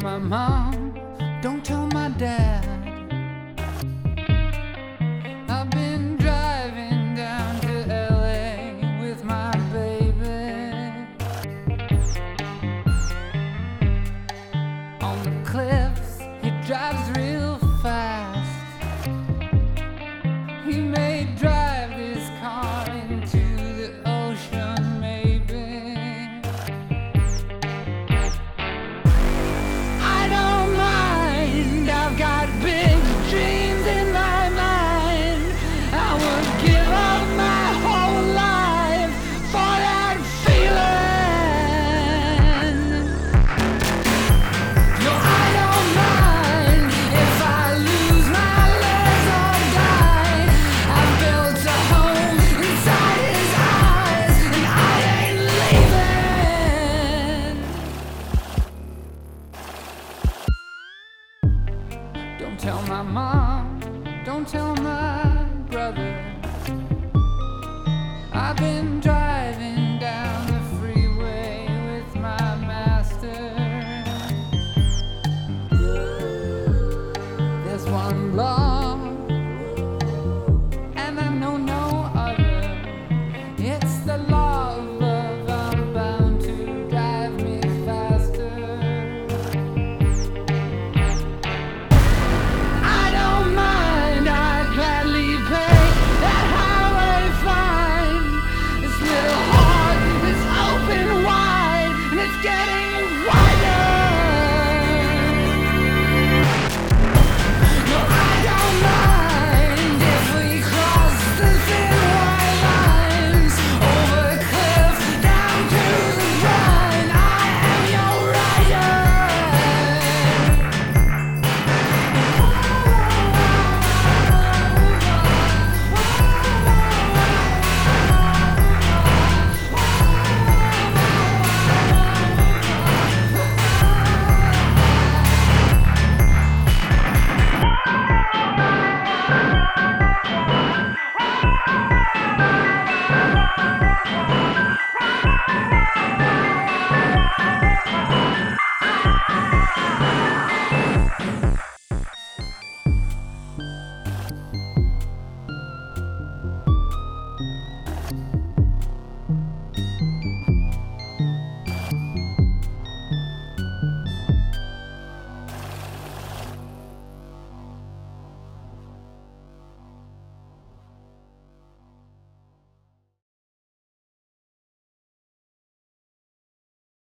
my mom, don't tell my dad. I've been driving down to LA with my baby. On the cliffs, he drives real fast. He may drive this car into the ocean, maybe. I don't mind, I've got big dreams in my mind. I would give up my whole life for that feeling. No, I don't mind if I lose my legs or die. I've built a home inside his eyes, and I ain't leaving. Don't tell my mom, don't tell my brother. I've been